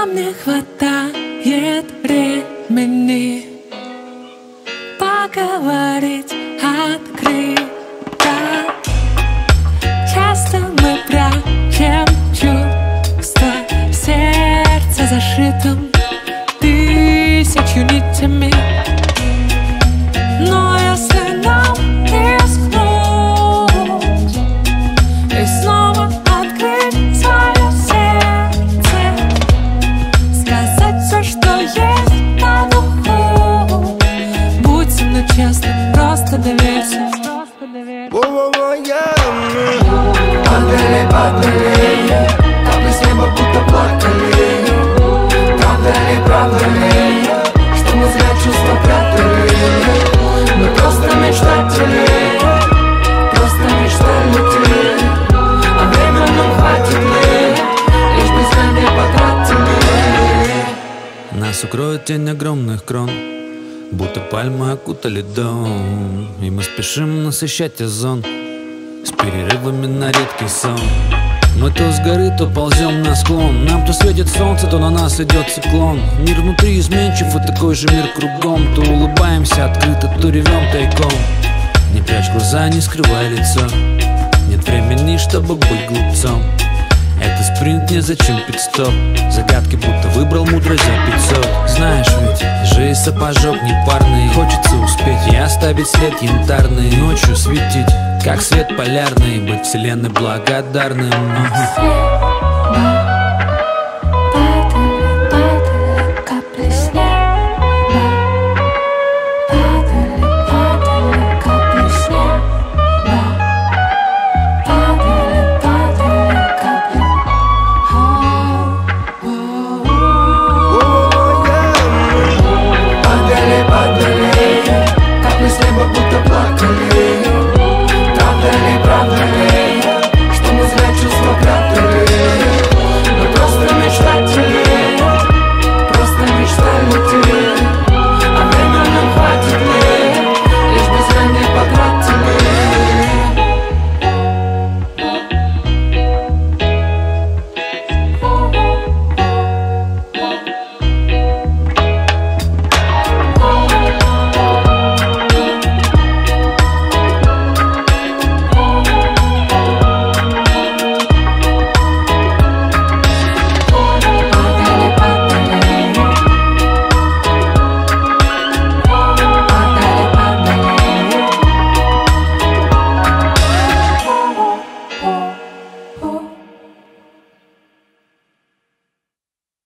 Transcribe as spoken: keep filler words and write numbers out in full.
нам не хватает времени поговорить открыто. Часто мы прячем чувства в сердце зашитым тысячу нитями. Но если нам рискнуть и снова открыть свое сердце, сказать все, что есть на духу, будь со мной честным, просто доверься. Падали, падали, капли с неба будто плакали. Правда ли, правда ли, что мы зря чувства прятали? Мы просто мечтатели, просто мечтали. А время нам хватит ли, лишь бы зря не потратили. Нас укроет тень огромных крон, будто пальмы окутали дом. И мы спешим насыщать озон с перерывами на редкий сон. Мы то с горы, то ползем на склон. Нам то светит солнце, то на нас идет циклон. Мир внутри изменчив, и такой же мир кругом. То улыбаемся открыто, то ревем тайком. Не прячь глаза, не скрывай лицо. Нет времени, чтобы быть глупцом. Это спринт, незачем пит-стоп. Загадки будто выбрал мудрость за пятьсот. Знаешь ведь, жизнь сапожок непарный. Хочется успеть и оставить след янтарный. Ночью светить, как свет полярный. Быть вселенной благодарным. Свет